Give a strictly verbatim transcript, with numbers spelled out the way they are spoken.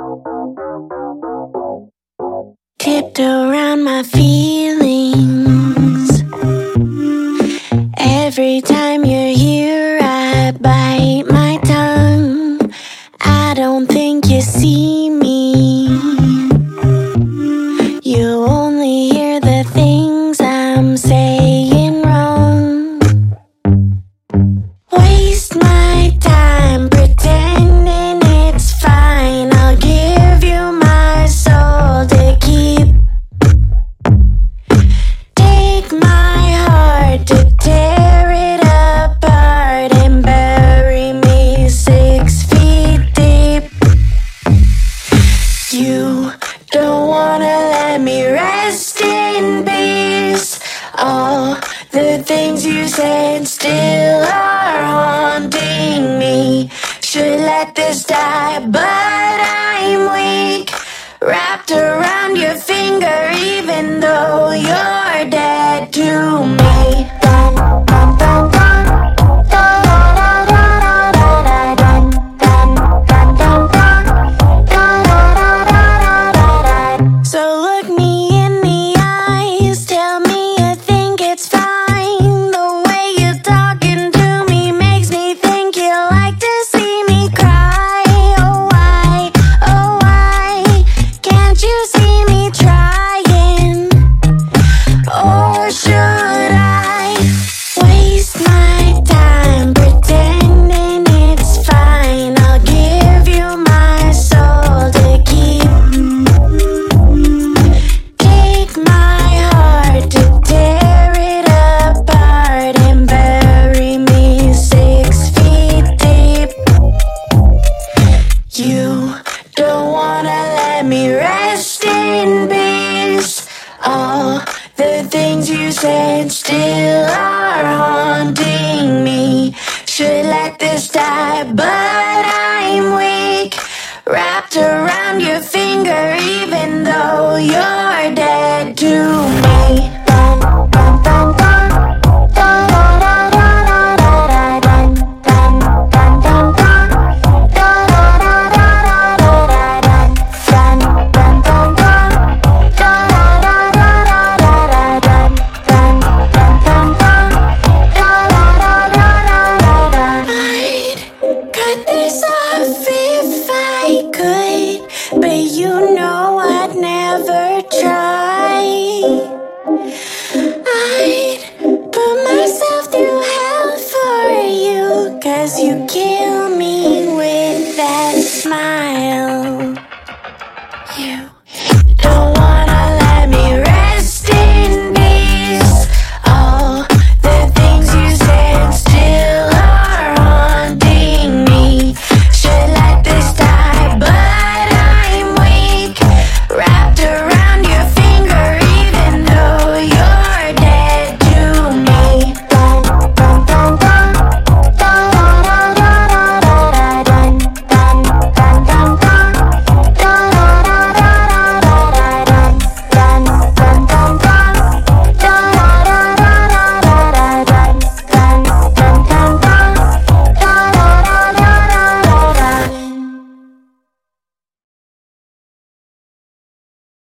Tipped around my feelings. Every time you're here, I bite my tongue. I don't think you see me. You only hear the things I'm saying wrong. Waste my time pretending it's fine. I'll give you my soul to keep. Take my heart to tear it apart and bury me six feet deep. You don't wanna let me rest in peace. All the things you said still are haunting me. Should let this die, but I'm weak. Wrapped around your finger, even though you're dead to me. So look me in the eyes, tell me you think it's fine. The way you're talking to me makes me think you like to see me cry. Oh why, oh why can't you see me trying? Or should I waste my time pretending it's fine? I'll give you my soul to keep. Take my heart to tear it apart and bury me six feet deep. You don't wanna let me rest in peace. All the things you said still are haunting me. Should let this die, but I'm weak. Wrapped around your finger, even though you're dead to me. I'd cut this off if I could.